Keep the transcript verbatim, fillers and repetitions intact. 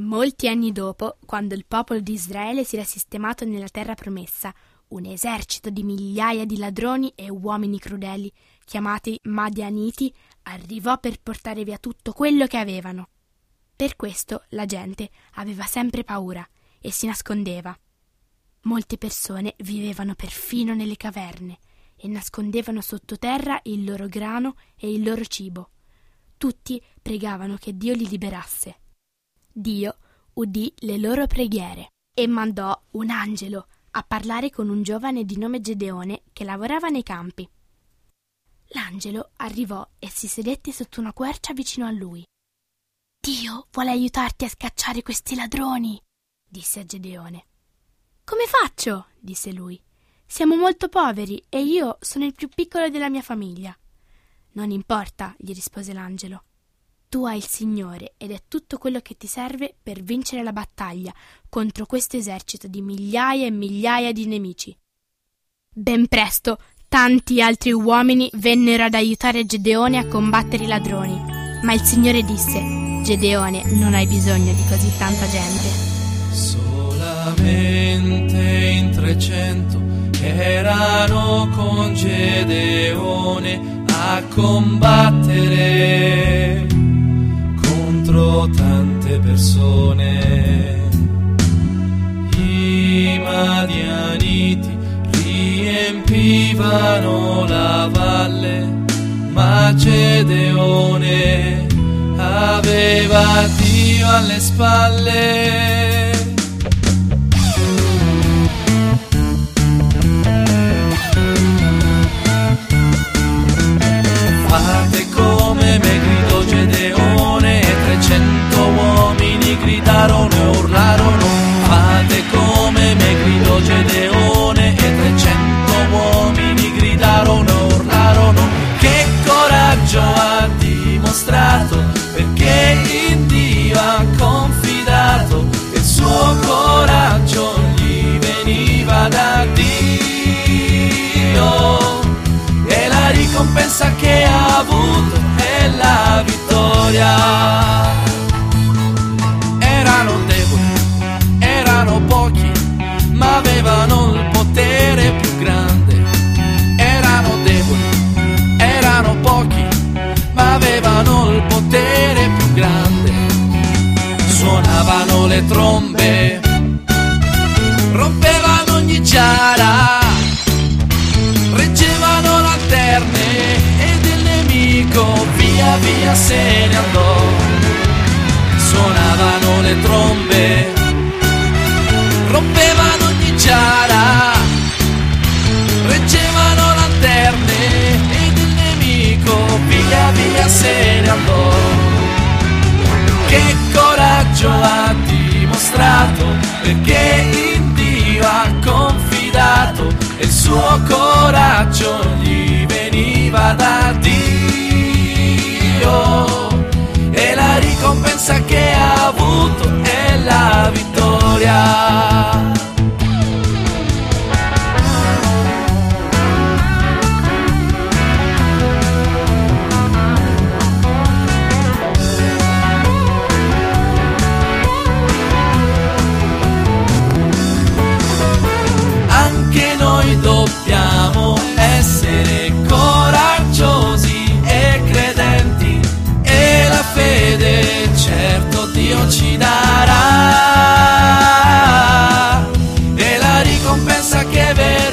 Molti anni dopo, quando il popolo di Israele si era sistemato nella terra promessa, un esercito di migliaia di ladroni e uomini crudeli, chiamati Madianiti, arrivò per portare via tutto quello che avevano. Per questo la gente aveva sempre paura e si nascondeva. Molte persone vivevano perfino nelle caverne e nascondevano sottoterra il loro grano e il loro cibo. Tutti pregavano che Dio li liberasse. Dio udì le loro preghiere e mandò un angelo a parlare con un giovane di nome Gedeone che lavorava nei campi. L'angelo arrivò e si sedette sotto una quercia vicino a lui. «Dio vuole aiutarti a scacciare questi ladroni», disse a Gedeone. «Come faccio?» disse lui. «Siamo molto poveri e io sono il più piccolo della mia famiglia». «Non importa», gli rispose l'angelo. «Tu hai il Signore ed è tutto quello che ti serve per vincere la battaglia contro questo esercito di migliaia e migliaia di nemici». Ben presto tanti altri uomini vennero ad aiutare Gedeone a combattere i ladroni, ma il Signore disse: «Gedeone, non hai bisogno di così tanta gente». Solamente in trecento erano con Gedeone a combattere contro tante persone. I Madianiti riempivano la valle, ma Gedeone aveva Dio alle spalle. Fate come me, gridò Gedeone, e trecento uomini gridarono e urlarono. Fate come me, gridò Gedeone, e trecento uomini gridarono e urlarono. Che coraggio ha dimostrato, perché in Dio ha confidato, e il suo coraggio gli veniva da Dio. E la ricompensa che ha avuto è la vittoria. Erano deboli, erano pochi, ma avevano il potere più grande. Erano deboli, erano pochi, ma avevano il potere più grande. Suonavano le trombe, rompevano ogni giara, reggevano lanterne ed il nemico via via se ne andò. Suonavano le trombe, rompevano ogni giara, reggevano lanterne ed il nemico via via se ne andò. Che coraggio ha dimostrato, perché in Dio ha confidato, e il suo coraggio gli veniva da Dio. E la ricompensa che ha avuto è la vittoria. Anche noi dobbiamo essere coraggiosi e credenti, e la fede certo Dio ci darà, e la ricompensa che vede